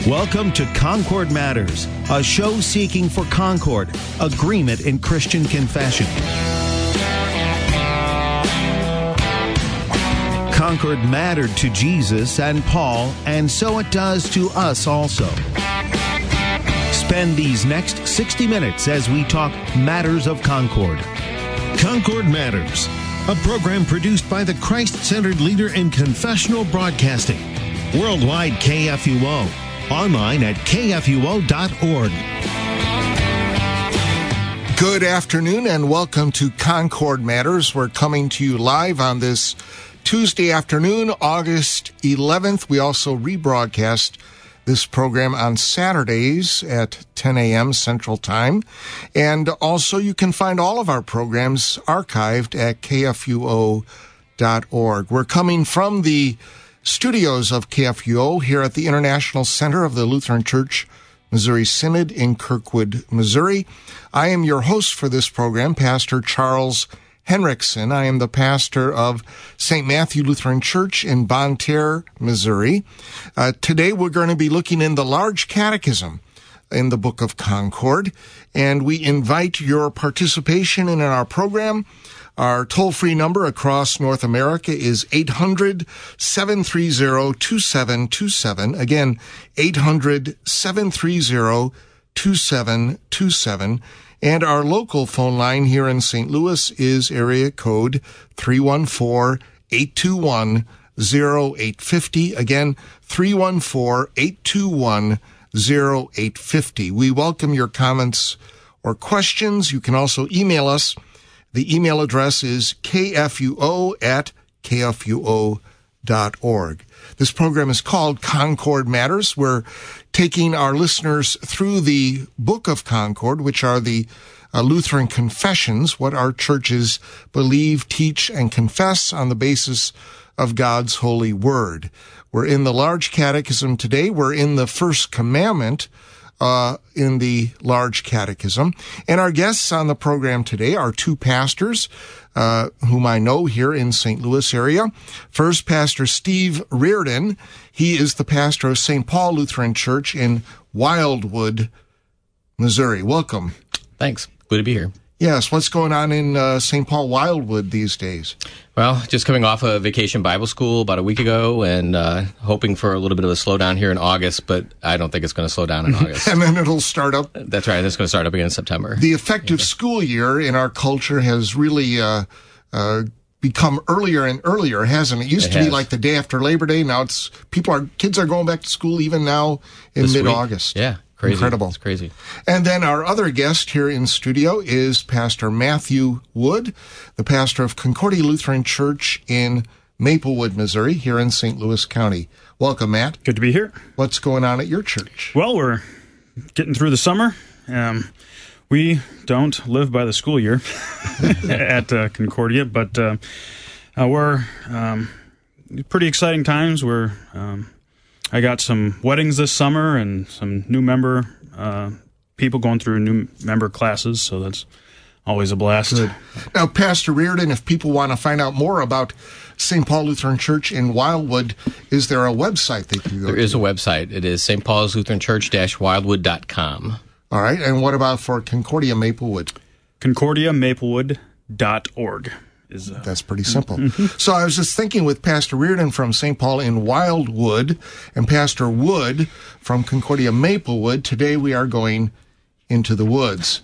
Welcome to Concord Matters, a show seeking for concord, agreement in Christian confession. Concord mattered to Jesus and Paul, and so it does to us also. Spend these next 60 minutes as we talk matters of Concord. Concord Matters, a program produced by the Christ-centered leader in confessional broadcasting. Worldwide KFUO. Online at kfuo.org. Good afternoon and welcome to Concord Matters. We're coming to you live on this Tuesday afternoon, August 11th. We also rebroadcast this program on Saturdays at 10 a.m. Central Time. And also you can find all of our programs archived at kfuo.org. We're coming from the studios of KFUO here at the International Center of the Lutheran Church Missouri Synod in Kirkwood, Missouri. I am your host for this program, Pastor Charles Henriksen. I am the pastor of St. Matthew Lutheran Church in Bonne Terre, Missouri. Today we're going to be looking in the Large Catechism in the Book of Concord, and we invite your participation in our program. Our toll-free number across North America is 800-730-2727. Again, 800-730-2727. And our local phone line here in St. Louis is area code 314-821-0850. Again, 314-821-0850. We welcome your comments or questions. You can also email us. The email address is kfuo@kfuo.org. This program is called Concord Matters. We're taking our listeners through the Book of Concord, which are the Lutheran confessions, what our churches believe, teach, and confess on the basis of God's holy word. We're in the Large Catechism today. We're in the First Commandment in the Large Catechism. And our guests on the program today are two pastors whom I know here in St. Louis area. First, Pastor Steve Reardon. He is the pastor of St. Paul Lutheran Church in Wildwood, Missouri. Welcome. Thanks. Good to be here. Yes. What's going on in St. Paul Wildwood these days? Well, just coming off of Vacation Bible School about a week ago and hoping for a little bit of a slowdown here in August, but I don't think it's going to slow down in August. And then it'll start up. That's right. It's going to start up again in September. The effective school year in our culture has really become earlier and earlier, hasn't it? It used to be like the day after Labor Day. Now kids are going back to school even now in mid-August. Yeah. Crazy. Incredible. It's crazy. And then our other guest here in studio is Pastor Matthew Wood, the pastor of Concordia Lutheran Church in Maplewood, Missouri, here in St. Louis County. Welcome, Matt. Good to be here. What's going on at your church? Well, we're getting through the summer. We don't live by the school year at Concordia, but we're pretty exciting times. I got some weddings this summer and some new member people going through new member classes, so that's always a blast. Good. Now, Pastor Reardon, if people want to find out more about St. Paul Lutheran Church in Wildwood, is there a website they can go to? There is a website. It is St. Paul's Lutheran Church-wildwood.com. All right. And what about for Concordia Maplewood? ConcordiaMaplewood.org. That's pretty simple. So I was just thinking with Pastor Reardon from St. Paul in Wildwood and Pastor Wood from Concordia Maplewood, today we are going into the woods.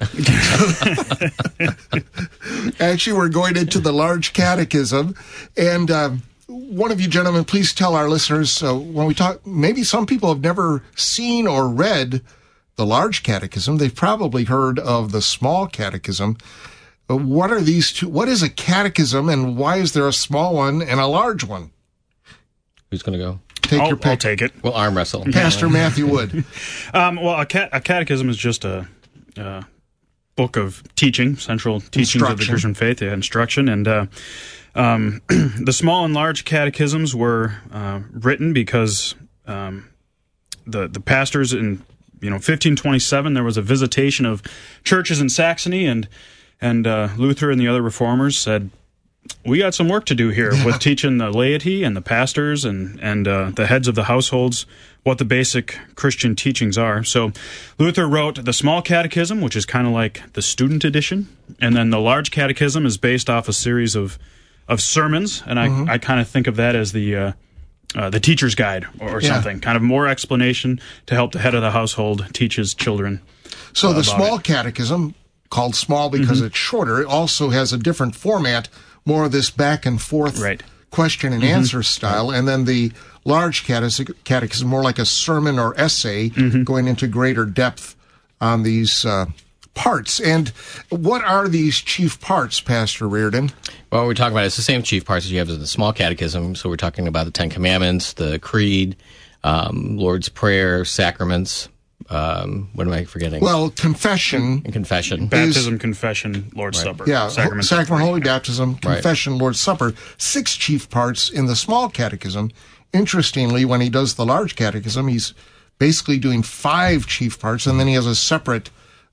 Actually, we're going into the Large Catechism. And one of you gentlemen, please tell our listeners, when we talk, maybe some people have never seen or read the Large Catechism. They've probably heard of the Small Catechism. What are these two? What is a catechism, and why is there a small one and a large one? Who's going to go? Your pick. I'll take it. We'll arm wrestle. Pastor Matthew Wood. Well, a catechism is just a book of teaching, central teachings of the Christian faith, instruction. And the small and large catechisms were written because the pastors in 1527 there was a visitation of churches in Saxony, and Luther and the other reformers said, we got some work to do here with teaching the laity and the pastors and the heads of the households what the basic Christian teachings are. So Luther wrote the Small Catechism, which is kind of like the student edition, and then the Large Catechism is based off a series of sermons, and I kind of think of that as the teacher's guide or something, kind of more explanation to help the head of the household teach his children. So the Small Catechism, called small because it's shorter, it also has a different format, more of this back and forth question and answer style, and then the Large Catechism, more like a sermon or essay, going into greater depth on these parts. And what are these chief parts, Pastor Reardon? Well, we're talking about it's the same chief parts as you have in the Small Catechism. So we're talking about the Ten Commandments, the Creed, Lord's Prayer, sacraments. What am I forgetting? Well, confession. And confession. Baptism, confession, Lord's Supper. Yeah, Sacrament, Holy Baptism, confession, Lord's Supper. 6 chief parts in the Small Catechism. Interestingly, when he does the Large Catechism, he's basically doing 5 chief parts, and then he has a separate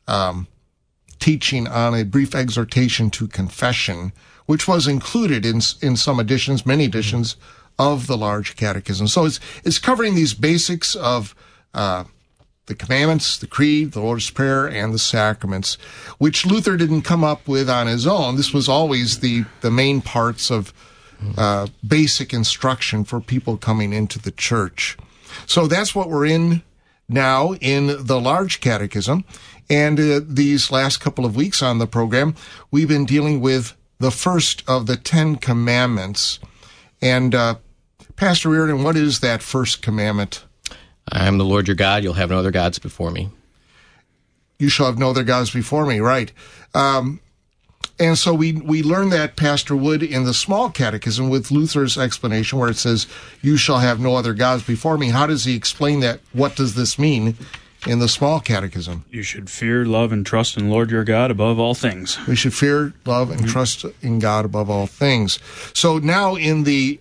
teaching on a brief exhortation to confession, which was included in some editions, many editions of the Large Catechism. So it's covering these basics of the commandments, the creed, the Lord's Prayer, and the sacraments, which Luther didn't come up with on his own. This was always the main parts of basic instruction for people coming into the church. So that's what we're in now in the Large Catechism. And these last couple of weeks on the program, we've been dealing with the first of the 10 Commandments. And Pastor Reardon, what is that first commandment? I am the Lord your God. You'll have no other gods before me. You shall have no other gods before me, right. And so we learned that, Pastor Wood, in the Small Catechism with Luther's explanation where it says, you shall have no other gods before me. How does he explain that? What does this mean in the Small Catechism? You should fear, love, and trust in the Lord your God above all things. We should fear, love, and trust in God above all things. So now in the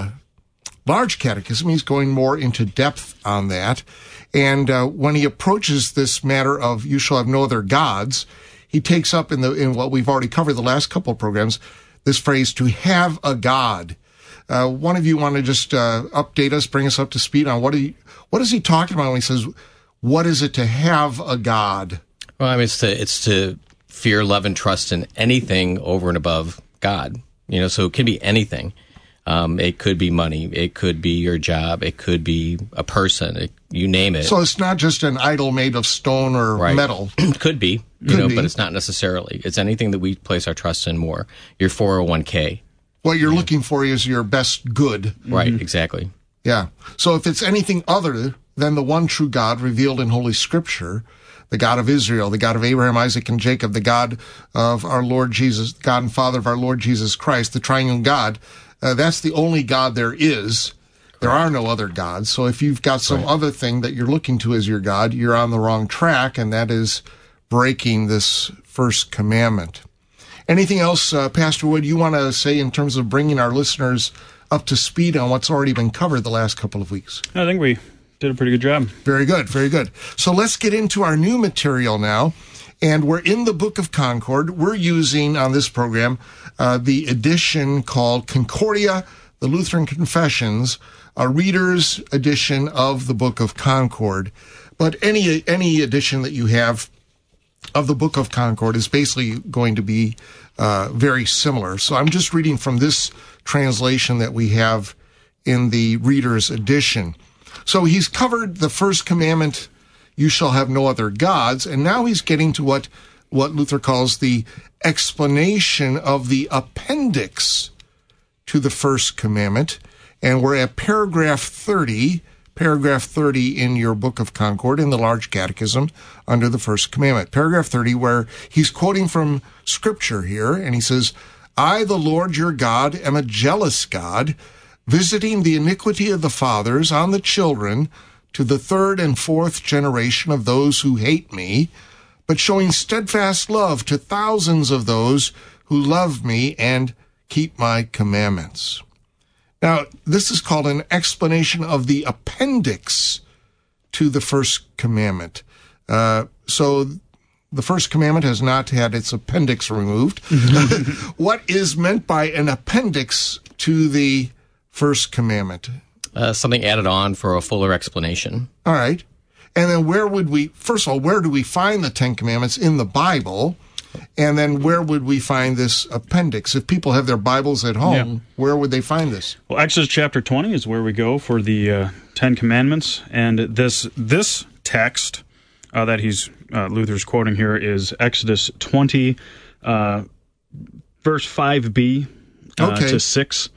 Large Catechism, he's going more into depth on that. And when he approaches this matter of you shall have no other gods, he takes up in what we've already covered the last couple of programs, this phrase, to have a God. One of you want to just update us, bring us up to speed on what is he talking about when he says, what is it to have a God? Well, I mean, it's to fear, love, and trust in anything over and above God. You know, so it can be anything. It could be money. It could be your job. It could be a person. You name it. So it's not just an idol made of stone or metal. Could be, but it's not necessarily. It's anything that we place our trust in more. Your 401k. What you're looking for is your best good. Right, exactly. Yeah. So if it's anything other than the one true God revealed in Holy Scripture, the God of Israel, the God of Abraham, Isaac, and Jacob, the God of our Lord Jesus, God and Father of our Lord Jesus Christ, the triune God, that's the only God there is. There are no other gods. So if you've got some other thing that you're looking to as your God, you're on the wrong track, and that is breaking this first commandment. Anything else, Pastor Wood, you want to say in terms of bringing our listeners up to speed on what's already been covered the last couple of weeks? I think we did a pretty good job. Very good, very good. So let's get into our new material now. And we're in the Book of Concord. We're using, on this program, the edition called Concordia, the Lutheran Confessions, a reader's edition of the Book of Concord. But any edition that you have of the Book of Concord is basically going to be very similar. So I'm just reading from this translation that we have in the reader's edition. So he's covered the first commandment, you shall have no other gods, and now he's getting to what Luther calls the explanation of the appendix to the first commandment. And we're at paragraph 30 in your Book of Concord in the Large Catechism under the first commandment. Paragraph 30, where he's quoting from Scripture here, and he says, I, the Lord your God, am a jealous God, visiting the iniquity of the fathers on the children to the 3rd and 4th generation of those who hate me, but showing steadfast love to thousands of those who love me and keep my commandments. Now, this is called an explanation of the appendix to the first commandment. So the first commandment has not had its appendix removed. What is meant by an appendix to the first commandment? Something added on for a fuller explanation. All right. And then where do we find the Ten Commandments in the Bible? And then where would we find this appendix? If people have their Bibles at home, where would they find this? Well, Exodus chapter 20 is where we go for the Ten Commandments. And this text that Luther's quoting here is Exodus 20, verse 5b to 6.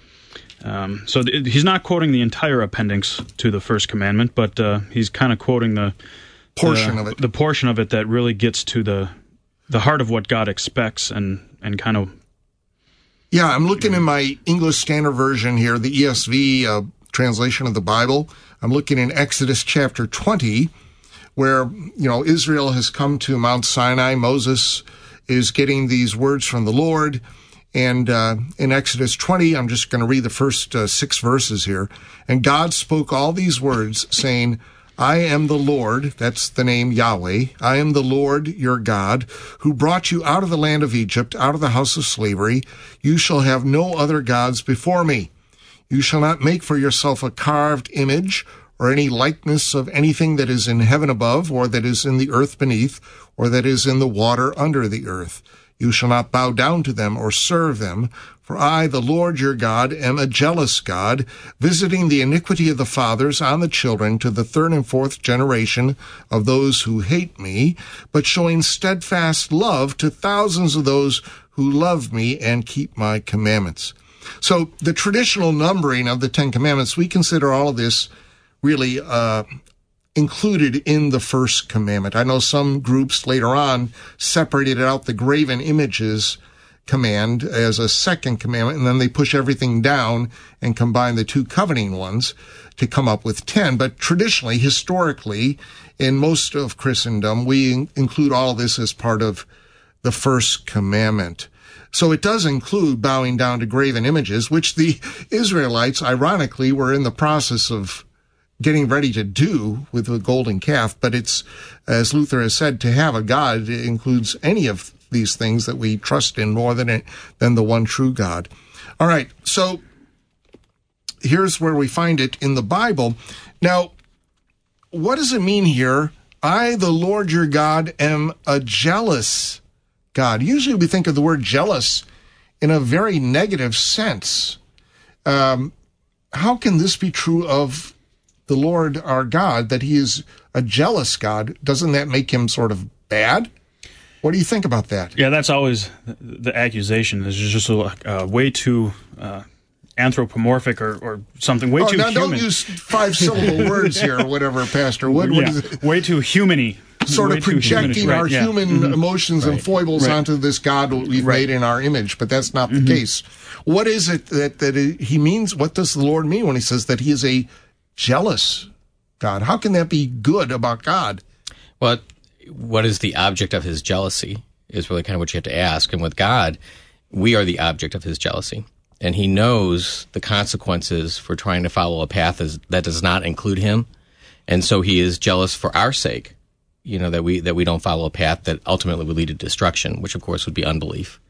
So he's not quoting the entire appendix to the first commandment, but he's kind of quoting the portion of it that really gets to the heart of what God expects and kind of. Yeah, I'm looking in my English Standard Version here, the ESV translation of the Bible. I'm looking in Exodus chapter 20, where, Israel has come to Mount Sinai. Moses is getting these words from the Lord. And in Exodus 20, I'm just going to read the first 6 verses here. And God spoke all these words, saying, I am the Lord, that's the name Yahweh, I am the Lord your God, who brought you out of the land of Egypt, out of the house of slavery. You shall have no other gods before me. You shall not make for yourself a carved image, or any likeness of anything that is in heaven above, or that is in the earth beneath, or that is in the water under the earth. You shall not bow down to them or serve them, for I, the Lord your God, am a jealous God, visiting the iniquity of the fathers on the children to the 3rd and 4th generation of those who hate me, but showing steadfast love to thousands of those who love me and keep my commandments. So the traditional numbering of the Ten Commandments, we consider all of this really included in the first commandment. I know some groups later on separated out the graven images command as a second commandment, and then they push everything down and combine the 2 covenanting ones to come up with 10. But traditionally, historically, in most of Christendom, we include all of this as part of the first commandment. So it does include bowing down to graven images, which the Israelites, ironically, were in the process of getting ready to do with the golden calf. But it's, as Luther has said, to have a God includes any of these things that we trust in more than the one true God. All right, so here's where we find it in the Bible. Now, what does it mean here? I, the Lord your God, am a jealous God. Usually we think of the word jealous in a very negative sense. How can this be true of the Lord our God, that he is a jealous God? Doesn't that make him sort of bad? What do you think about that? Yeah, that's always the accusation. Is just way too anthropomorphic or something way too human. Don't use 5-syllable words here or whatever, Pastor Wood. What is it? Way too human-y. Sort of projecting our human emotions and foibles onto this God we've made in our image, but that's not the case. What is it that he means? What does the Lord mean when he says that he is a jealous God? How can that be good about God? Well, what is the object of his jealousy is really kind of what you have to ask. And with God, we are the object of his jealousy. And he knows the consequences for trying to follow a path that does not include him. And so he is jealous for our sake, that we don't follow a path that ultimately would lead to destruction, which of course would be unbelief.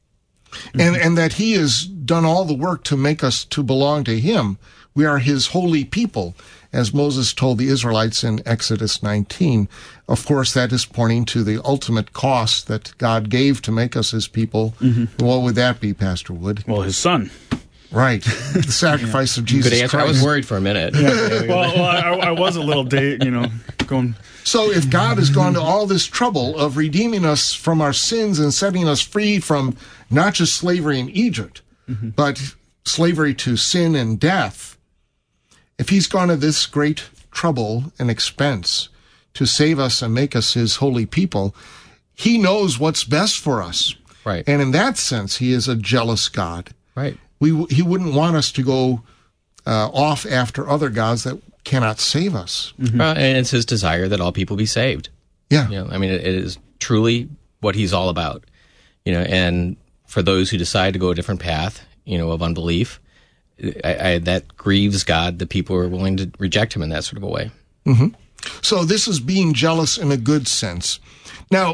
And that he has done all the work to make us to belong to him. We are his holy people, as Moses told the Israelites in Exodus 19. Of course, that is pointing to the ultimate cost that God gave to make us his people. What would that be, Pastor Wood? Well, his son. Right. The sacrifice of Jesus Good answer. Christ. I was worried for a minute. Well, I was a little going. So if God has gone to all this trouble of redeeming us from our sins and setting us free from not just slavery in Egypt, but slavery to sin and death, if he's gone to this great trouble and expense to save us and make us his holy people, he knows what's best for us. Right. And in that sense, he is a jealous God. Right. He wouldn't want us to go off after other gods that cannot save us. And it's his desire that all people be saved. Yeah. It is truly what he's all about. And for those who decide to go a different path, of unbelief, that grieves God that people are willing to reject him in that sort of a way. So this is being jealous in a good sense. Now,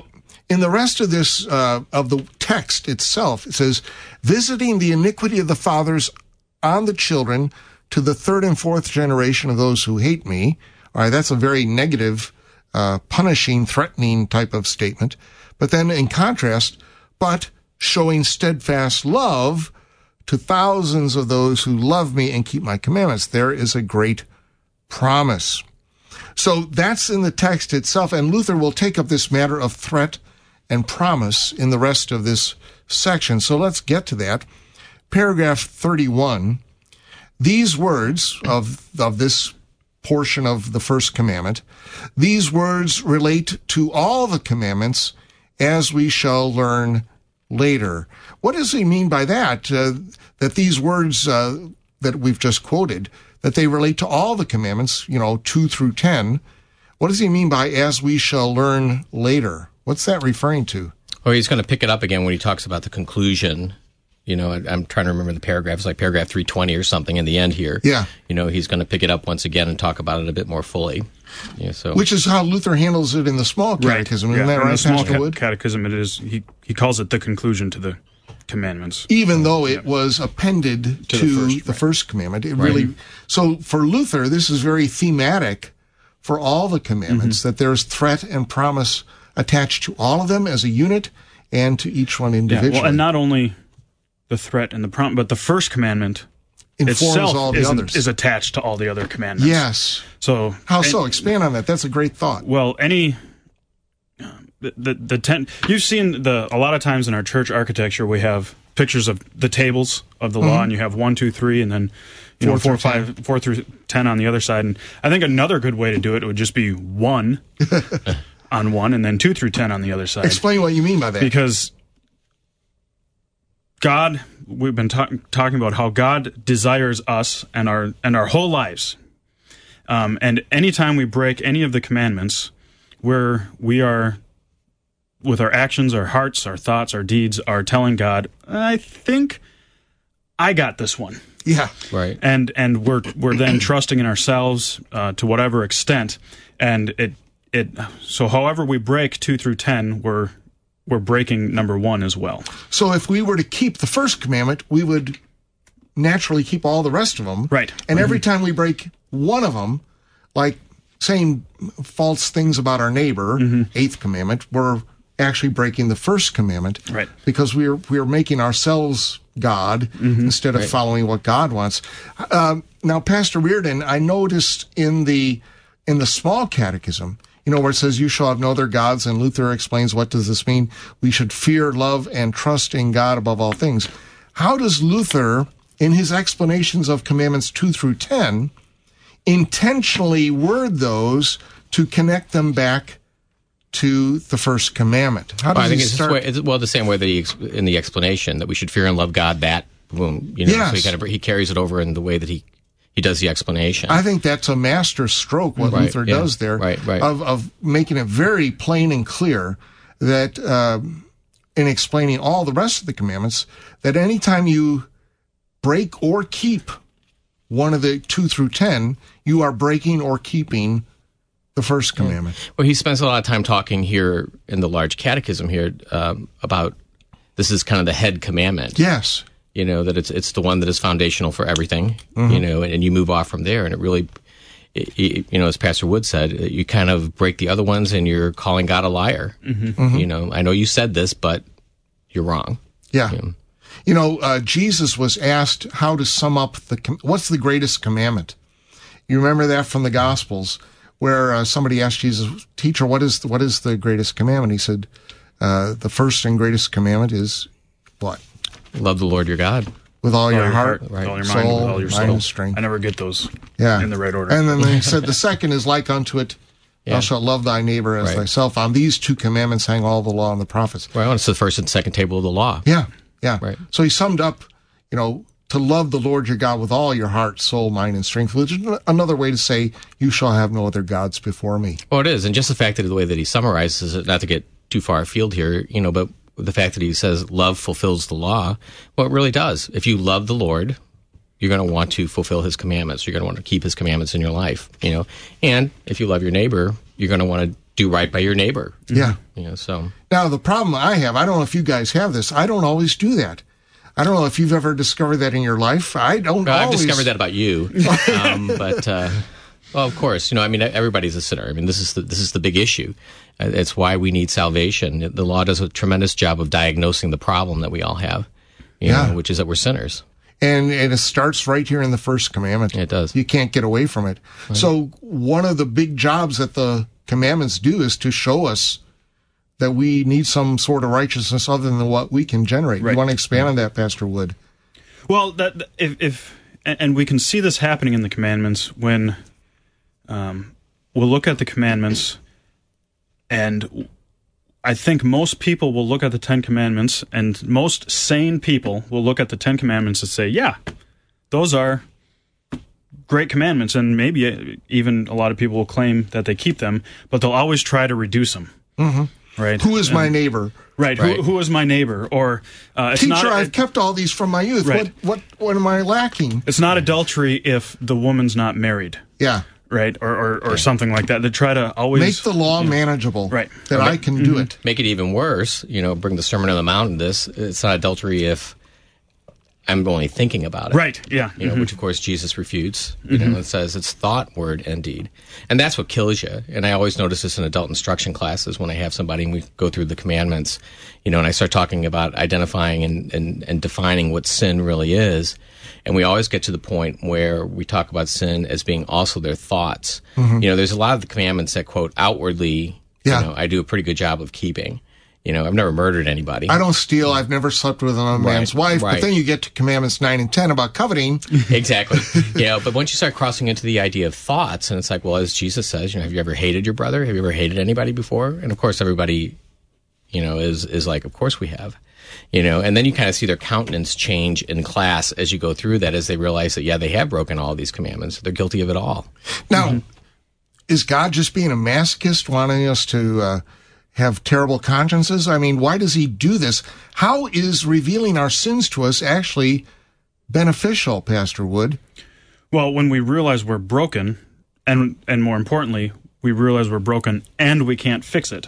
in the rest of this, of the text itself, it says, visiting the iniquity of the fathers on the children to the third and fourth generation of those who hate me. All right, that's a very negative, punishing, threatening type of statement. But then in contrast, but showing steadfast love to thousands of those who love me and keep my commandments. There is a great promise. So that's in the text itself, and Luther will take up this matter of threat and promise in the rest of this section. So let's get to that. Paragraph 31, these words of this portion of the first commandment, these words relate to all the commandments, as we shall learn later. What does he mean by that? That these words that we've just quoted, that they relate to all the commandments, 2 through 10. What does he mean by as we shall learn later? What's that referring to? Well, he's going to pick it up again when he talks about the conclusion. I'm trying to remember the paragraph. It's like paragraph 320 or something in the end here. Yeah. He's going to pick it up once again and talk about it a bit more fully. Which is how Luther handles it in the small catechism. Right. Isn't that in right, the small Pastor Wood? catechism, it is. He calls it the conclusion to the commandments. Even though it was appended to the first commandment. It really. So for Luther, this is very thematic for all the commandments, that there's threat and promise attached to all of them as a unit and to each one individually. Yeah, well, and not only the threat and the promise, but the first commandment informs all the others. Is attached to all the other commandments. Yes. So how so? Expand on that. That's a great thought. Well, the 10. You've seen a lot of times in our church architecture we have pictures of the tables of the law, and you have 1, 2, 3, and then 4 through 10 on the other side. And I think another good way to do it would just be 1 on one, and then 2 through 10 on the other side. Explain what you mean by that. Because God, we've been talking about how God desires us and our whole lives. And anytime we break any of the commandments, we are, with our actions, our hearts, our thoughts, our deeds, are telling God, I think I got this one. Yeah. Right. And we're then trusting in ourselves to whatever extent. And so however we break 2 through 10, we're breaking number 1 as well. So if we were to keep the first commandment, we would naturally keep all the rest of them. Right. And every time we break one of them, like saying false things about our neighbor, 8th commandment, we're actually breaking the first commandment. Right. Because we are making ourselves God instead of following what God wants. Now, Pastor Reardon, I noticed in the small catechism, where it says, you shall have no other gods, and Luther explains, what does this mean? We should fear, love, and trust in God above all things. How does Luther, in his explanations of commandments 2 through 10, intentionally word those to connect them back to the first commandment? How does he start? It's the same way that in the explanation, that we should fear and love God, that, boom, Yes. so he carries it over in the way that he does the explanation. I think that's a master stroke, what Luther does there, of making it very plain and clear that in explaining all the rest of the commandments, that anytime you break or keep one of the 2 through 10, you are breaking or keeping the first commandment. Well, he spends a lot of time talking here in the large catechism here about this is kind of the head commandment. Yes. That it's the one that is foundational for everything, and you move off from there. And it really, as Pastor Wood said, you kind of break the other ones and you're calling God a liar. I know you said this, but you're wrong. Yeah. Jesus was asked how to sum up what's the greatest commandment? You remember that from the Gospels, where somebody asked Jesus, teacher, what is the greatest commandment? He said, the first and greatest commandment is what? Love the Lord your God. With all your heart, with all your soul, mind, with all your soul. And strength. I never get those in the right order. And then he said, the second is like unto it, thou shalt love thy neighbor as thyself. On these 2 commandments hang all the law and the prophets. Right, it's the first and second table of the law. Yeah. Right. So he summed up, to love the Lord your God with all your heart, soul, mind, and strength, which is another way to say, you shall have no other gods before me. Well, it is. And just the fact that the way that he summarizes it, not to get too far afield here, but the fact that he says love fulfills the law, well, it really does. If you love the Lord, you're going to want to fulfill his commandments. You're going to want to keep his commandments in your life, And if you love your neighbor, you're going to want to do right by your neighbor. Yeah. So now the problem I have, I don't know if you guys have this. I don't always do that. I don't know if you've ever discovered that in your life. I've discovered that about you. But well, of course, everybody's a sinner. This is the big issue. It's why we need salvation. The law does a tremendous job of diagnosing the problem that we all have, which is that we're sinners. And it starts right here in the first commandment. It does. You can't get away from it. Right. So one of the big jobs that the commandments do is to show us that we need some sort of righteousness other than what we can generate. Right. You want to expand on that, Pastor Wood? Well, and we can see this happening in the commandments when we'll look at the commandments, and I think most people will look at the Ten Commandments, and most sane people will look at the Ten Commandments and say, yeah, those are great commandments, and maybe even a lot of people will claim that they keep them, but they'll always try to reduce them. Mm-hmm. Right? Who is my neighbor? Right. Who is my neighbor? Or teacher, I've kept all these from my youth. Right. What am I lacking? It's not adultery if the woman's not married. Yeah. Right, or something like that. They try to always make the law manageable. Right, that I can do it. Make it even worse. Bring the Sermon on the Mount. It's not adultery if I'm only thinking about it. Right. Yeah. Which of course Jesus refutes. It says it's thought, word, and deed, and that's what kills you. And I always notice this in adult instruction classes when I have somebody and we go through the commandments. And I start talking about identifying and defining what sin really is. And we always get to the point where we talk about sin as being also their thoughts. Mm-hmm. There's a lot of the commandments that, quote, outwardly, I do a pretty good job of keeping. I've never murdered anybody. I don't steal. I've never slept with another man's wife. Right. But then you get to commandments 9 and 10 about coveting. Exactly. But once you start crossing into the idea of thoughts, and it's like, well, as Jesus says, have you ever hated your brother? Have you ever hated anybody before? And of course, everybody, is like, of course we have. And then you kind of see their countenance change in class as you go through that, as they realize that, they have broken all these commandments. They're guilty of it all. Now, is God just being a masochist, wanting us to have terrible consciences? Why does he do this? How is revealing our sins to us actually beneficial, Pastor Wood? Well, when we realize we're broken, and more importantly, we realize we're broken and we can't fix it,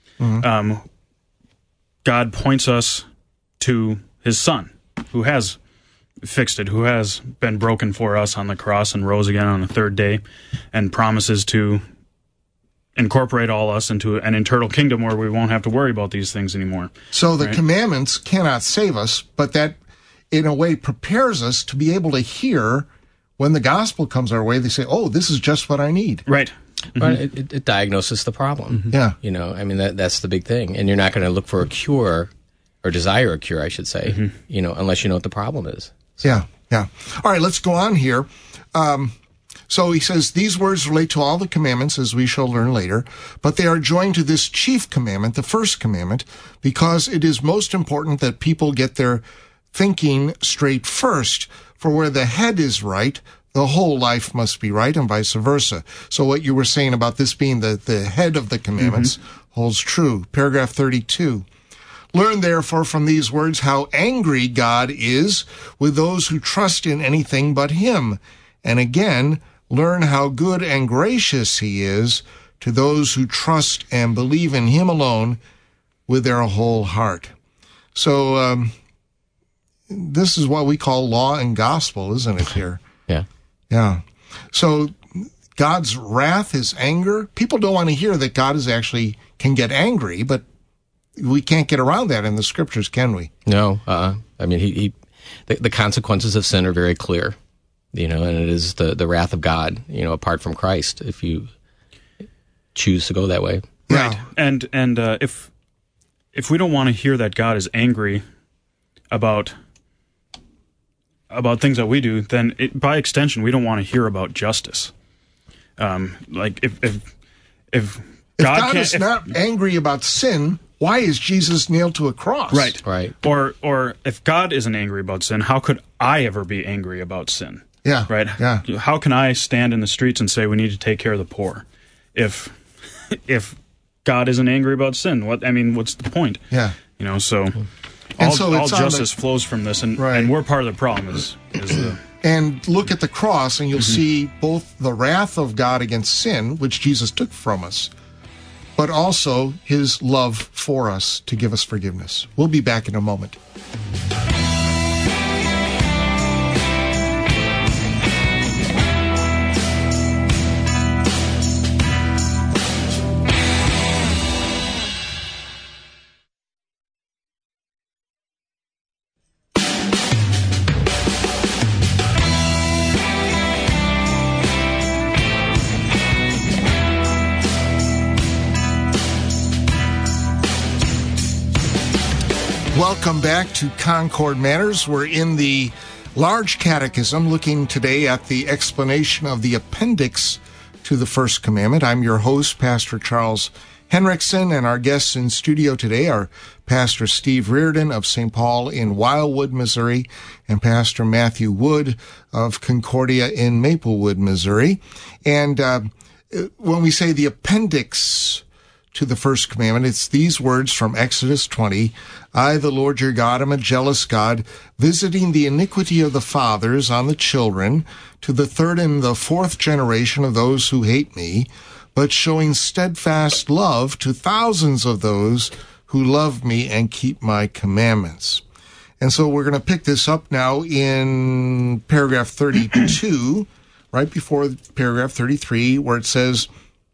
God points us to his Son, who has fixed it, who has been broken for us on the cross and rose again on the third day, and promises to incorporate all us into an eternal kingdom where we won't have to worry about these things anymore. So the commandments cannot save us, but that in a way prepares us to be able to hear when the gospel comes our way. They say, oh, this is just what I need. Right. Right. It diagnoses the problem. Mm-hmm. Yeah. That's the big thing. And you're not going to look for a cure, or desire a cure, I should say, unless you know what the problem is. So. Yeah. All right, let's go on here. So he says, these words relate to all the commandments, as we shall learn later, but they are joined to this chief commandment, the first commandment, because it is most important that people get their thinking straight first. For where the head is right, the whole life must be right, and vice versa. So what you were saying about this being the head of the commandments holds true. Paragraph 32. Learn, therefore, from these words how angry God is with those who trust in anything but him. And again, learn how good and gracious he is to those who trust and believe in him alone with their whole heart. So this is what we call law and gospel, isn't it, here? Yeah. So God's wrath, his anger, people don't want to hear that God is actually can get angry, but we can't get around that in the scriptures, can we? No. The consequences of sin are very clear, and it is the wrath of God, apart from Christ, if you choose to go that way. Yeah. Right. And if we don't want to hear that God is angry about things that we do, then by extension, we don't want to hear about justice. If God is not angry about sin, why is Jesus nailed to a cross? Right. Or if God isn't angry about sin, how could I ever be angry about sin? Yeah. Right. Yeah. How can I stand in the streets and say we need to take care of the poor, if God isn't angry about sin? What's the point? Yeah. So. All justice flows from this, and we're part of the problem. Is the and look at the cross, and you'll see both the wrath of God against sin, which Jesus took from us, but also his love for us to give us forgiveness. We'll be back in a moment. Welcome back to Concord Matters. We're in the Large Catechism, looking today at the explanation of the appendix to the First Commandment. I'm your host, Pastor Charles Henriksen, and our guests in studio today are Pastor Steve Reardon of St. Paul in Wildwood, Missouri, and Pastor Matthew Wood of Concordia in Maplewood, Missouri. And when we say the appendix to the First Commandment, it's these words from Exodus 20. I, the Lord your God, am a jealous God, visiting the iniquity of the fathers on the children to the third and the fourth generation of those who hate me, but showing steadfast love to thousands of those who love me and keep my commandments. And so we're going to pick this up now in paragraph 32, right before paragraph 33, where it says,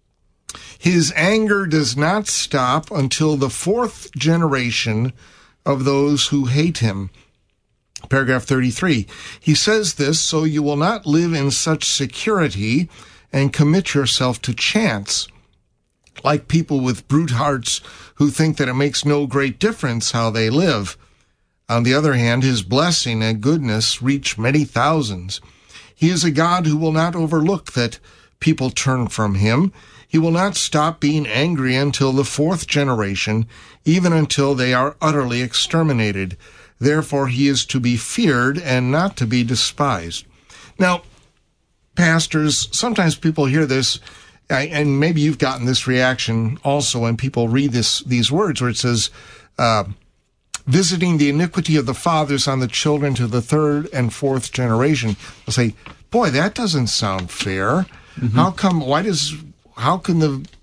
his anger does not stop until the fourth generation of those who hate him. Paragraph 33. He says this so you will not live in such security and commit yourself to chance, like people with brute hearts who think that it makes no great difference how they live. On the other hand, his blessing and goodness reach many thousands. He is a God who will not overlook that people turn from him. He will not stop being angry until the fourth generation, even until they are utterly exterminated. Therefore, he is to be feared and not to be despised. Now, pastors, sometimes people hear this, and maybe you've gotten this reaction also when people read these words where it says, visiting the iniquity of the fathers on the children to the third and fourth generation. They'll say, boy, that doesn't sound fair. Mm-hmm. How can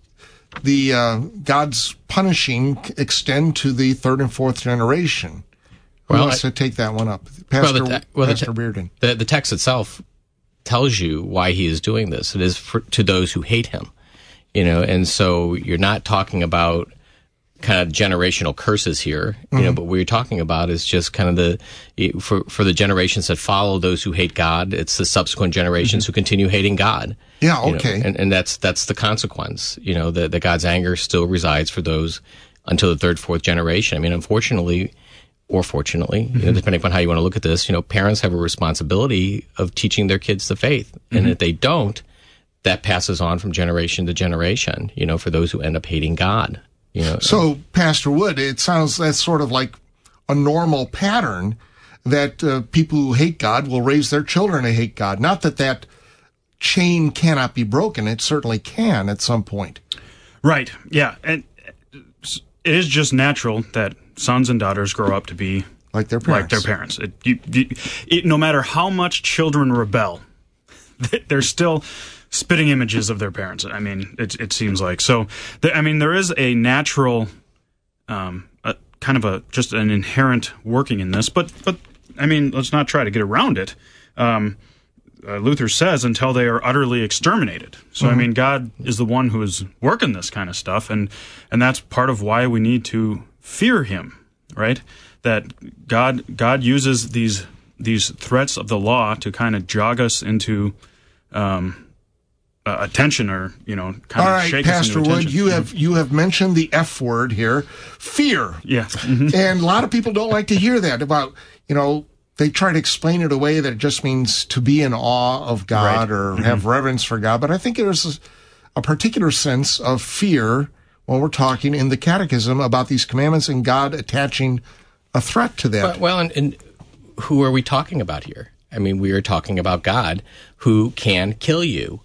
the God's punishing extend to the third and fourth generation? Who wants to take that one up? Pastor Reardon. The text itself tells you why he is doing this. It is to those who hate him, and so you're not talking about kind of generational curses here, but what you're talking about is just kind of for the generations that follow those who hate God, it's the subsequent generations who continue hating God. Yeah, okay. And that's the consequence, that God's anger still resides for those until the third, fourth generation. I mean, unfortunately, or fortunately, depending upon how you want to look at this, parents have a responsibility of teaching their kids the faith. And if they don't, that passes on from generation to generation, for those who end up hating God. So, Pastor Wood, it sounds that's sort of like a normal pattern that people who hate God will raise their children to hate God. Not that chain cannot be broken. It certainly can at some point. Right, yeah. And it is just natural that sons and daughters grow up to be like their parents. No matter how much children rebel, they're still spitting images of their parents. I mean, it seems like. So, there is a natural, just an inherent working in this. But let's not try to get around it. Luther says, until they are utterly exterminated. So, God is the one who is working this kind of stuff, and that's part of why we need to fear him, right? That God uses these threats of the law to kind of jog us into attention, or kind of shake us into attention. All right, Pastor Wood, you have mentioned the F word here, fear. Yeah, and a lot of people don't like to hear that about they try to explain it away that it just means to be in awe of God, right, or have reverence for God. But I think there's a particular sense of fear when we're talking in the Catechism about these commandments and God attaching a threat to that. Well, and who are we talking about here? We are talking about God who can kill you.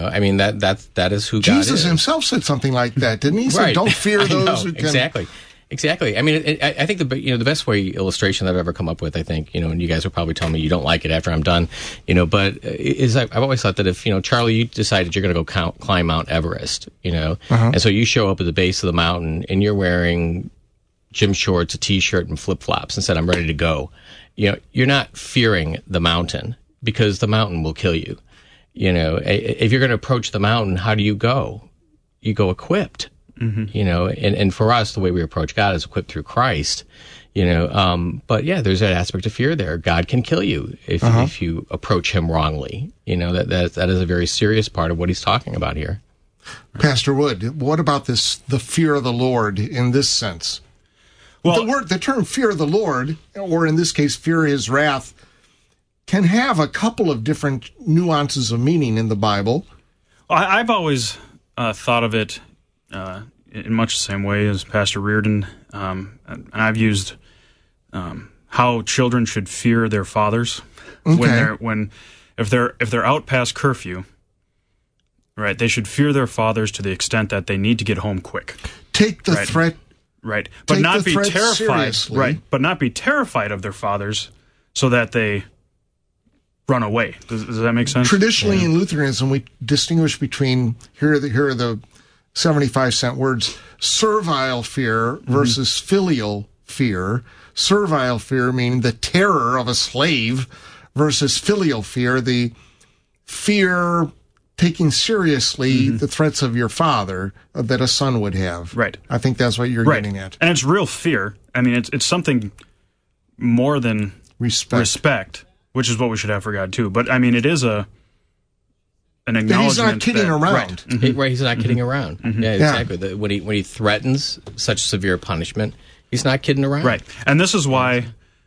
That is who God is. Jesus himself said something like that, didn't he? He said, don't fear those who can... Exactly. Exactly. I mean, I think the best way illustration that I've ever come up with, I think, and you guys will probably tell me you don't like it after I'm done, but is I've always thought that if, Charlie, you decided you're going to go climb Mount Everest, and so you show up at the base of the mountain and you're wearing gym shorts, a t-shirt, and flip-flops and said, I'm ready to go. You're not fearing the mountain because the mountain will kill you. If you're going to approach the mountain, how do you go? You go equipped. Mm-hmm. And for us, the way we approach God is equipped through Christ, but yeah, there's that aspect of fear there. God can kill you if you approach him wrongly. That is a very serious part of what he's talking about here. Pastor Wood, what about the fear of the Lord in this sense? Well, the term fear of the Lord, or in this case, fear his wrath, can have a couple of different nuances of meaning in the Bible. I've always thought of it in much the same way as Pastor Reardon, and I've used how children should fear their fathers if they're out past curfew. Right, they should fear their fathers to the extent that they need to get home quick. Take the threat, right, but not be terrified. Seriously. Right, but not be terrified of their fathers, so that they run away. Does that make sense? Traditionally, in Lutheranism, we distinguish between here are the 75-cent words: servile fear versus filial fear. Servile fear meaning the terror of a slave, versus filial fear, the fear taking seriously the threats of your father that a son would have. Right. I think that's what you're getting at. And it's real fear. I mean, it's something more than respect, which is what we should have for God too. But I mean, it is an acknowledgement. He's not kidding around. Right. Mm-hmm. Right. He's not kidding around. Mm-hmm. Yeah, exactly. Yeah. When he threatens such severe punishment, he's not kidding around. Right. And this is why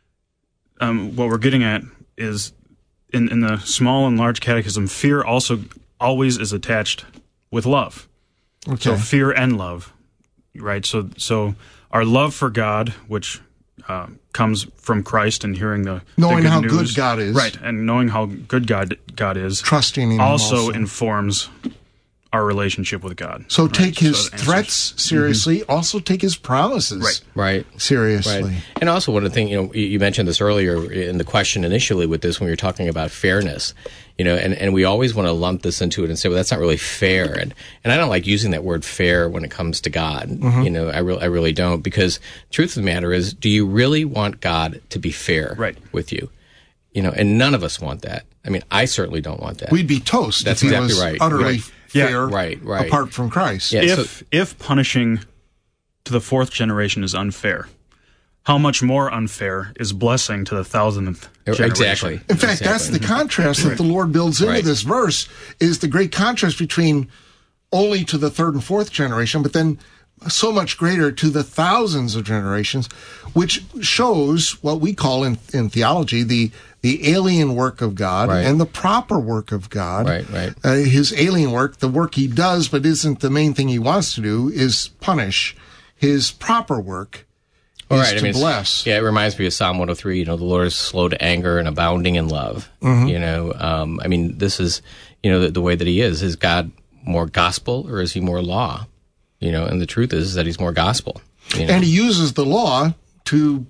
what we're getting at is in the small and large catechism, fear also always is attached with love. Okay. So fear and love, right? So our love for God, which comes from Christ and hearing knowing the good how news, good God is, right? And knowing how good God is, trusting in also informs our relationship with God. So right? Take his threats seriously. Also take his promises seriously. Right. And also one of the things, you mentioned this earlier in the question initially with this when we were talking about fairness, and we always want to lump this into it and say, well, that's not really fair. And I don't like using that word fair when it comes to God. Mm-hmm. I really don't, because the truth of the matter is, do you really want God to be fair with you? And none of us want that. I mean, I certainly don't want that. We'd be toast. That's if exactly he was right. Utterly fair, right. Apart from Christ. Yeah, if punishing to the fourth generation is unfair, how much more unfair is blessing to the 1,000th generation? Exactly. In fact, that's the contrast that the Lord builds into this verse, is the great contrast between only to the third and fourth generation, but then so much greater to the thousands of generations, which shows what we call in theology the alien work of God and the proper work of God. Right. His alien work, the work he does but isn't the main thing he wants to do, is punish. His proper work is to bless. Yeah, it reminds me of Psalm 103. The Lord is slow to anger and abounding in love. Mm-hmm. This is, the way that he is. Is God more gospel or is he more law? And the truth is that he's more gospel. And he uses the law to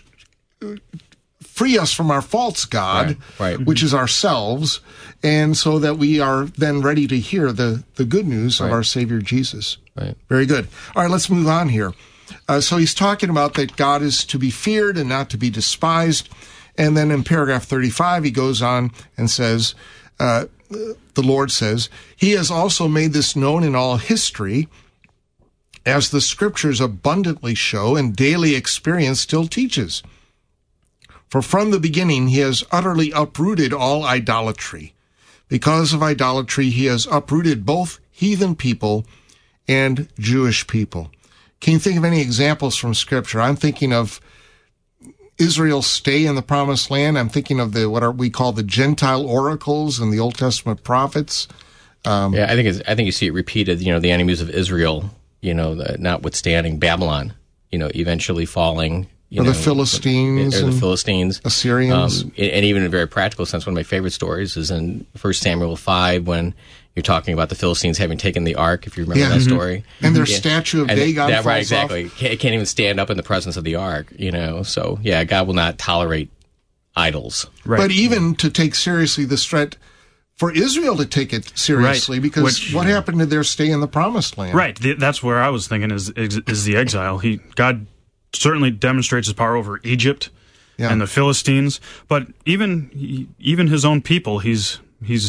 free us from our false God, which is ourselves, and so that we are then ready to hear the good news of our Savior Jesus. Right. Very good. All right, let's move on here. So he's talking about that God is to be feared and not to be despised. And then in paragraph 35, he goes on and says, the Lord says, he has also made this known in all history, as the scriptures abundantly show and daily experience still teaches. For from the beginning he has utterly uprooted all idolatry. Because of idolatry he has uprooted both heathen people and Jewish people. Can you think of any examples from Scripture? I'm thinking of Israel's stay in the Promised Land. I'm thinking of we call the Gentile oracles and the Old Testament prophets. I think you see it repeated. The enemies of Israel. Notwithstanding Babylon, eventually falling. The Philistines, or the Philistines, Assyrians, and even in a very practical sense, one of my favorite stories is in 1 Samuel 5 when You're talking about the Philistines having taken the ark, if you remember that story. And their statue of Dagon falls right, exactly. off. It can't even stand up in the presence of the ark, So, God will not tolerate idols. Right. But even to take seriously this threat for Israel to take it seriously, because what happened to their stay in the Promised Land? Right. That's where I was thinking is the exile. God certainly demonstrates his power over Egypt and the Philistines, but even his own people, he's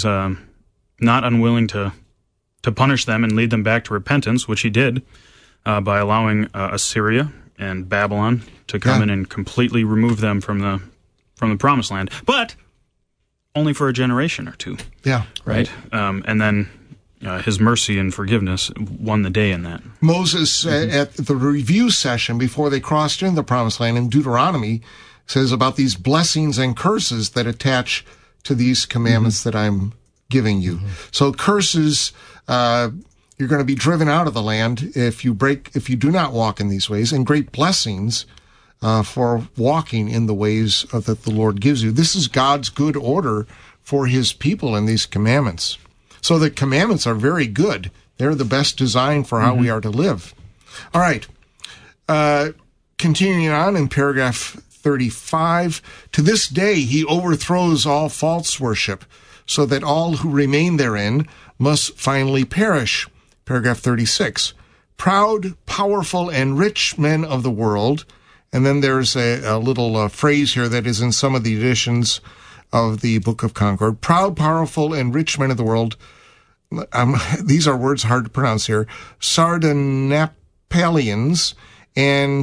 not unwilling to punish them and lead them back to repentance, which he did by allowing Assyria and Babylon to come in and completely remove them from the Promised Land, but only for a generation or two. Yeah. Right. And then his mercy and forgiveness won the day in that. Moses, at the review session before they crossed into the Promised Land in Deuteronomy, says about these blessings and curses that attach to these commandments that I'm giving you. So curses, you're going to be driven out of the land if you do not walk in these ways, and great blessings for walking in the ways that the Lord gives you. This is God's good order for his people in these commandments. So the commandments are very good. They're the best design for how we are to live. All right. Continuing on in paragraph 35, to this day he overthrows all false worship, so that all who remain therein must finally perish. Paragraph 36, proud, powerful, and rich men of the world. And then there's a little phrase here that is in some of the editions of the Book of Concord. Proud, powerful, and rich men of the world. These are words hard to pronounce here. Sardanapalians and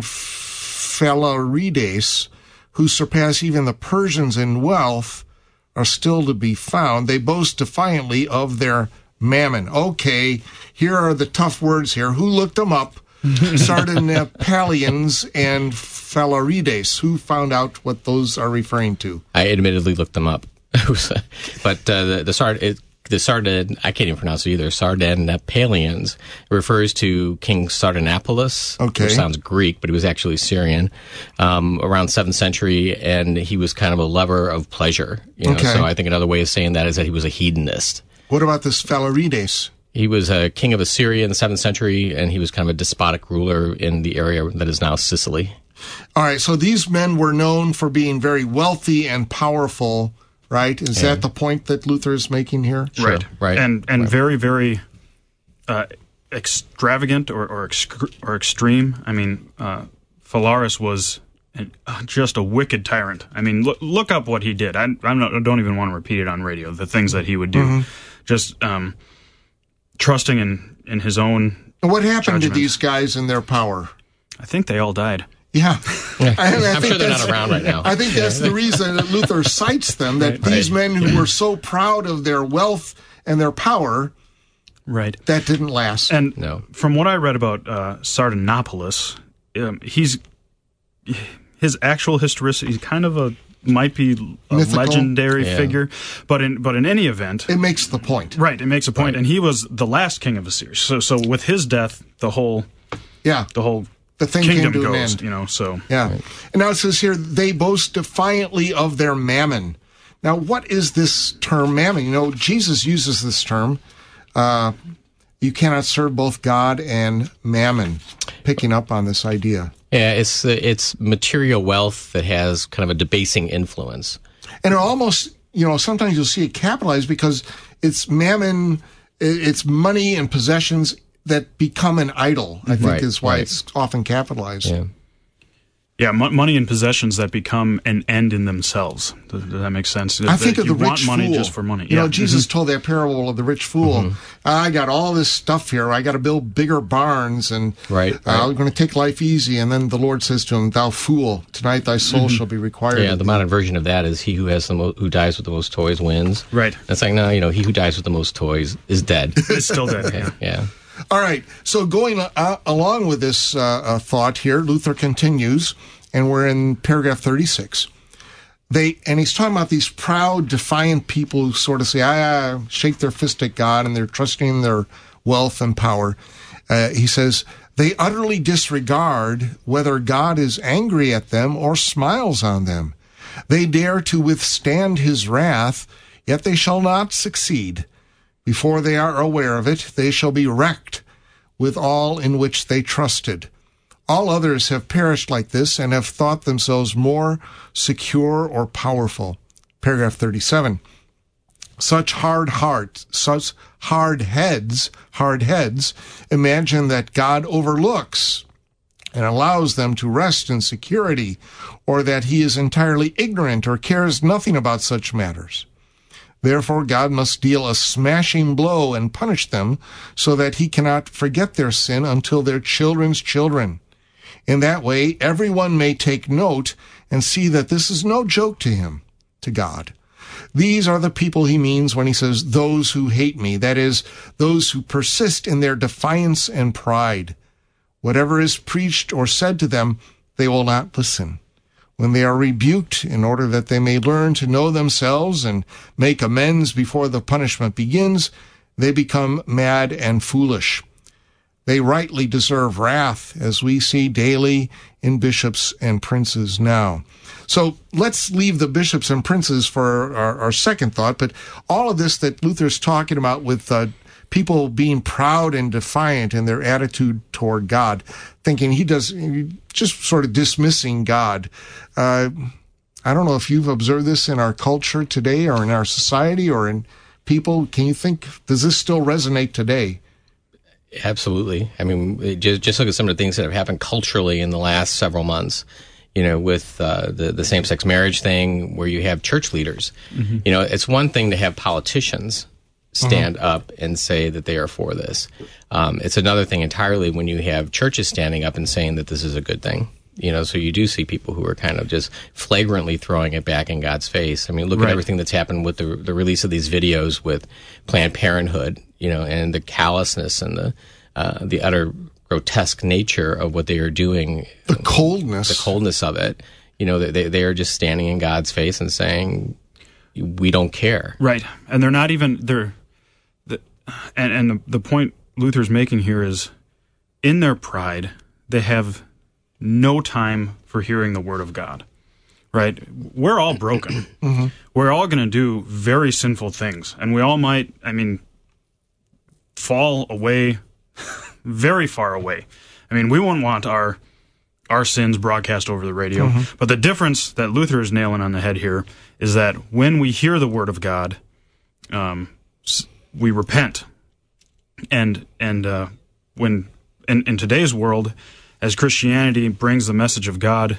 Phalarides, who surpass even the Persians in wealth, are still to be found. They boast defiantly of their mammon. Okay, here are the tough words here. Who looked them up? Sardanapalians and Phalarides. Who found out what those are referring to? I admittedly looked them up. But the Sardan, I can't even pronounce it either, Sardanapalians, refers to King Sardanapalus, which sounds Greek, but he was actually Syrian, around 7th century, and he was kind of a lover of pleasure. So I think another way of saying that is that he was a hedonist. What about this Phalarides? He was a king of Assyria in the 7th century, and he was kind of a despotic ruler in the area that is now Sicily. All right, so these men were known for being very wealthy and powerful, right? Is that the point that Luther is making here? Sure. Right. And very, very extravagant or extreme. I mean, Phalaris was just a wicked tyrant. I mean, look up what he did. I don't even want to repeat it on radio, the things that he would do. Just trusting in his own What happened judgment. to these guys in their power? I think they all died. Yeah. I'm sure they're not around right now. I think that's the reason that Luther cites them, that these men who were so proud of their wealth and their power, that didn't last. And from what I read about Sardanapalus, his actual historicity kind of might be a mythical, legendary figure, but in any event, it makes the point. Right, it makes a point, and he was the last king of Assyria. So with his death, the whole the thing kingdom came to goes. an end. So and now it says here they boast defiantly of their mammon. Now, what is this term mammon? Jesus uses this term. You cannot serve both God and mammon. Picking up on this idea. Yeah, it's material wealth that has kind of a debasing influence. And it almost, sometimes you'll see it capitalized because it's mammon, it's money and possessions that become an idol, I think is why it's often capitalized. Yeah, money and possessions that become an end in themselves. Does that make sense? I think of the rich fool. Money just for money. Jesus told that parable of the rich fool. I got all this stuff here. I got to build bigger barns, and I'm going to take life easy. And then the Lord says to him, "Thou fool! Tonight thy soul shall be required." Yeah, the modern version of that is he who has who dies with the most toys wins. Right. It's like no, he who dies with the most toys is dead. Is still dead. Yeah. All right, so going along with this thought here, Luther continues, and we're in paragraph 36. And he's talking about these proud, defiant people who sort of say, shake their fist at God, and they're trusting in their wealth and power. He says, they utterly disregard whether God is angry at them or smiles on them. They dare to withstand his wrath, yet they shall not succeed. Before they are aware of it, they shall be wrecked with all in which they trusted. All others have perished like this and have thought themselves more secure or powerful. Paragraph 37. Such hard heads imagine that God overlooks and allows them to rest in security, or that he is entirely ignorant or cares nothing about such matters. Therefore, God must deal a smashing blow and punish them so that he cannot forget their sin until their children's children. In that way, everyone may take note and see that this is no joke to him, to God. These are the people he means when he says, those who hate me, that is, those who persist in their defiance and pride. Whatever is preached or said to them, they will not listen. When they are rebuked, in order that they may learn to know themselves and make amends before the punishment begins, they become mad and foolish. They rightly deserve wrath, as we see daily in bishops and princes now. So let's leave the bishops and princes for our second thought, but all of this that Luther's talking about with people being proud and defiant in their attitude toward God, thinking just sort of dismissing God. I don't know if you've observed this in our culture today or in our society or in people. Can you think, does this still resonate today? Absolutely. I mean, just look at some of the things that have happened culturally in the last several months. With the same-sex marriage thing, where you have church leaders. Mm-hmm. It's one thing to have politicians stand up and say that they are for this. It's another thing entirely when you have churches standing up and saying that this is a good thing. So you do see people who are kind of just flagrantly throwing it back in God's face. I mean, look at everything that's happened with the release of these videos with Planned Parenthood, and the callousness and the utter grotesque nature of what they are doing. The coldness of it. They are just standing in God's face and saying, we don't care. Right. And they're not even, the point Luther's making here is, in their pride, they have no time for hearing the word of God. Right? We're all broken. Mm-hmm. We're all going to do very sinful things. And we all might, fall away very far away. We wouldn't want our sins broadcast over the radio. Mm-hmm. But the difference that Luther is nailing on the head here is that when we hear the word of God, we repent. And when in today's world, as Christianity brings the message of God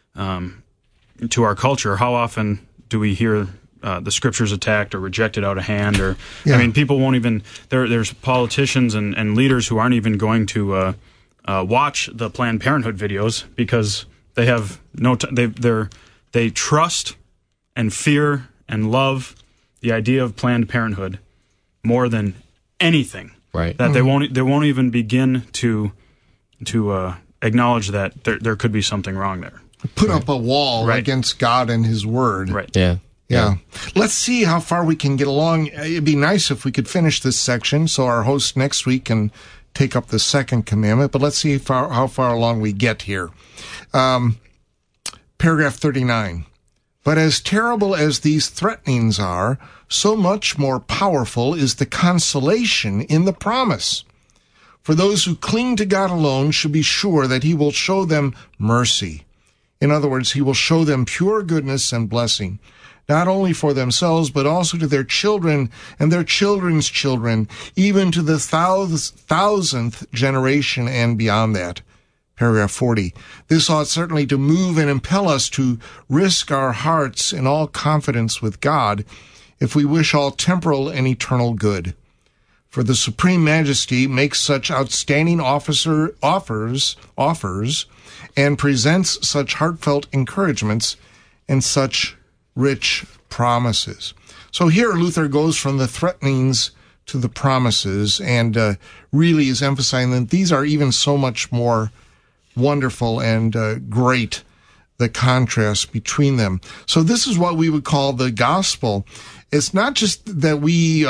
to our culture, how often do we hear the scriptures attacked or rejected out of hand? Or people won't even. There's politicians and leaders who aren't even going to watch the Planned Parenthood videos because they have no. They trust and fear and love the idea of Planned Parenthood more than anything. Right. That they won't even begin to acknowledge that there could be something wrong there. Put up a wall against God and His Word. Right. Yeah. Let's see how far we can get along. It'd be nice if we could finish this section so our host next week can take up the second commandment, but let's see how far along we get here. Paragraph 39. But as terrible as these threatenings are, so much more powerful is the consolation in the promise. For those who cling to God alone should be sure that He will show them mercy. In other words, He will show them pure goodness and blessing, not only for themselves, but also to their children and their children's children, even to the thousandth generation and beyond that. Paragraph 40. This ought certainly to move and impel us to risk our hearts in all confidence with God if we wish all temporal and eternal good. For the Supreme Majesty makes such outstanding offers and presents such heartfelt encouragements and such rich promises. So here Luther goes from the threatenings to the promises and really is emphasizing that these are even so much more wonderful and great, the contrast between them. So this is what we would call the gospel. It's not just that we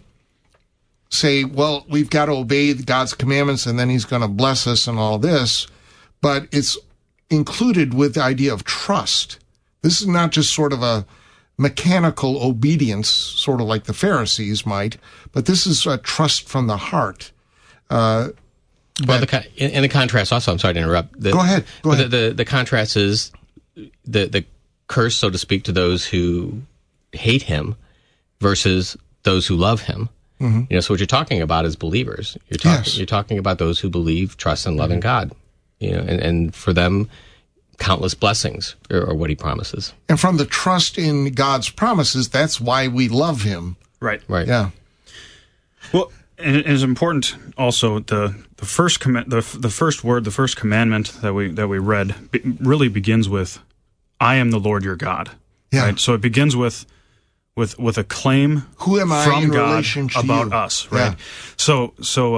say, well, we've got to obey God's commandments and then He's going to bless us and all this, but it's included with the idea of trust. This is not just sort of mechanical obedience, sort of like the Pharisees might, but this is a trust from the heart. Well, in the contrast also, I'm sorry to interrupt. Go ahead. The contrast is the curse, so to speak, to those who hate him versus those who love him. Mm-hmm. So what you're talking about is believers. You're talking about those who believe, trust, and love in God. And for them, countless blessings are what he promises. And from the trust in God's promises, that's why we love him. Right. Yeah. Well, and it is important also the first commandment that we read really begins with, "I am the Lord your God." Yeah. Right? So it begins with a claim who am I from in God relation to about you? us, right? Yeah. So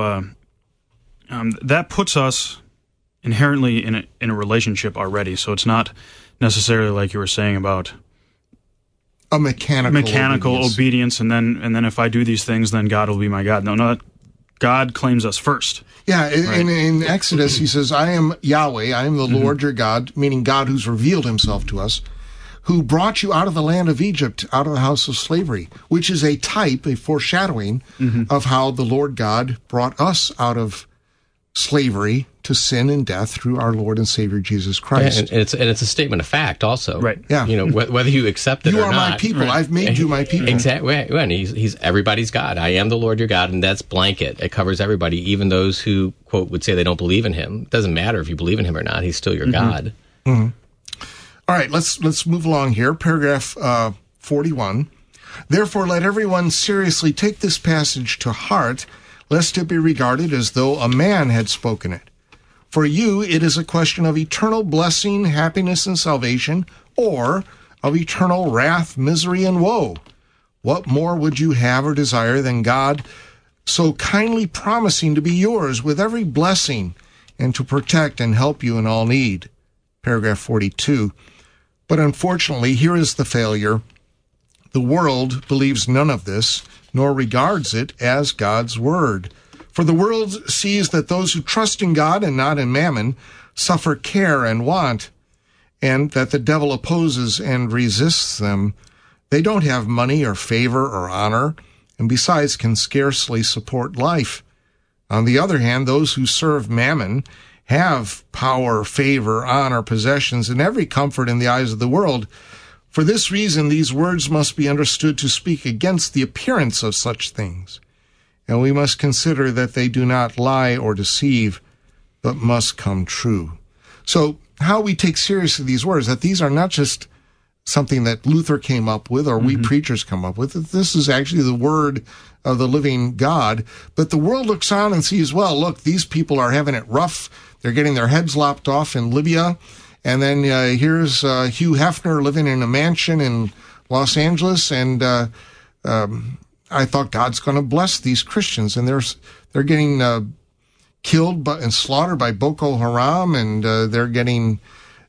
that puts us inherently in a relationship already. So it's not necessarily like you were saying about a mechanical obedience, and then if I do these things, then God will be my God. No, God claims us first. Yeah, right? in Exodus, he says, "I am Yahweh, I am the Lord your God," meaning God who's revealed himself to us, who brought you out of the land of Egypt, out of the house of slavery, which is a type, a foreshadowing of how the Lord God brought us out of slavery to sin and death through our Lord and Savior Jesus Christ. Yeah, and it's a statement of fact also. Right. Yeah. Whether you accept it or not. You are my people. Right. I've made you my people. Exactly. And he's everybody's God. I am the Lord your God, and that's blanket. It covers everybody, even those who, quote, would say they don't believe in him. It doesn't matter if you believe in him or not. He's still your God. Mm-hmm. All right, let's move along here. Paragraph 41. "Therefore, let everyone seriously take this passage to heart, lest it be regarded as though a man had spoken it. For you, it is a question of eternal blessing, happiness, and salvation, or of eternal wrath, misery, and woe. What more would you have or desire than God so kindly promising to be yours with every blessing and to protect and help you in all need?" Paragraph 42. "But unfortunately, here is the failure. The world believes none of this, nor regards it as God's word. For the world sees that those who trust in God and not in mammon suffer care and want, and that the devil opposes and resists them. They don't have money or favor or honor, and besides can scarcely support life. On the other hand, those who serve mammon have power, favor, honor, possessions, and every comfort in the eyes of the world. For this reason, these words must be understood to speak against the appearance of such things. And we must consider that they do not lie or deceive, but must come true." So how we take seriously these words, that these are not just something that Luther came up with or we preachers come up with. This is actually the word of the living God. But the world looks on and sees, well, look, these people are having it rough. They're getting their heads lopped off in Libya. And then here's Hugh Hefner living in a mansion in Los Angeles. And I thought God's going to bless these Christians. And they're getting killed and slaughtered by Boko Haram. And they're getting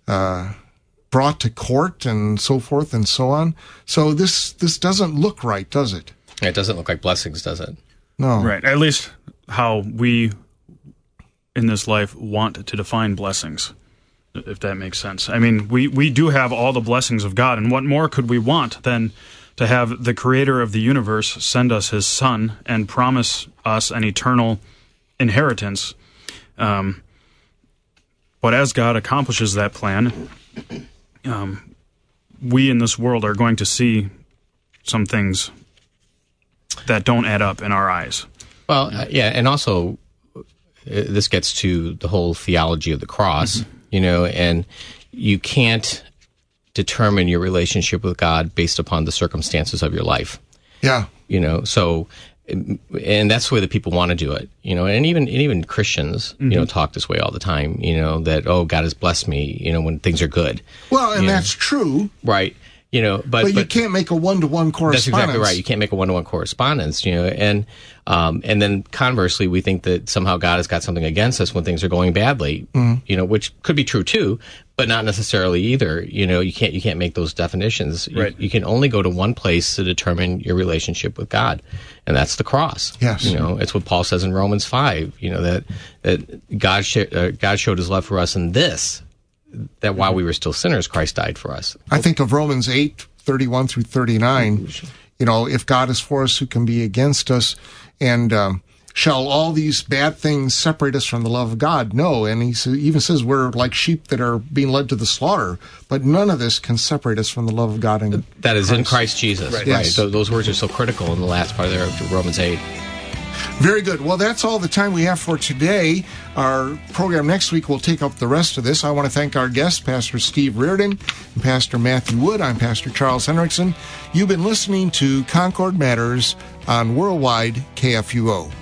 brought to court and so forth and so on. So this doesn't look right, does it? It doesn't look like blessings, does it? No. Right. At least how we in this life want to define blessings, if that makes sense. I mean, we do have all the blessings of God, and what more could we want than to have the creator of the universe send us his son and promise us an eternal inheritance. But as God accomplishes that plan, we in this world are going to see some things that don't add up in our eyes. Well, yeah, and also this gets to the whole theology of the cross, and you can't determine your relationship with God based upon the circumstances of your life. Yeah. So, and that's the way that people want to do it, and even Christians, talk this way all the time, that, oh, God has blessed me, when things are good. Well, and that's true. Right. But you can't make a one-to-one correspondence. That's exactly right. You can't make a one-to-one correspondence, and then conversely, we think that somehow God has got something against us when things are going badly, which could be true too, but not necessarily either. You can't make those definitions. Right. You can only go to one place to determine your relationship with God, and that's the cross. Yes. It's what Paul says in Romans 5. That God showed His love for us in this, that while we were still sinners, Christ died for us. I think of Romans 8, 31 through 39. You know, if God is for us, who can be against us? And shall all these bad things separate us from the love of God? No. And he even says we're like sheep that are being led to the slaughter. But none of this can separate us from the love of God. That is in Christ Jesus. Right. Yes. So those words are so critical in the last part there of Romans 8. Very good. Well, that's all the time we have for today. Our program next week will take up the rest of this. I want to thank our guests, Pastor Steve Reardon and Pastor Matthew Wood. I'm Pastor Charles Henriksen. You've been listening to Concord Matters on Worldwide KFUO.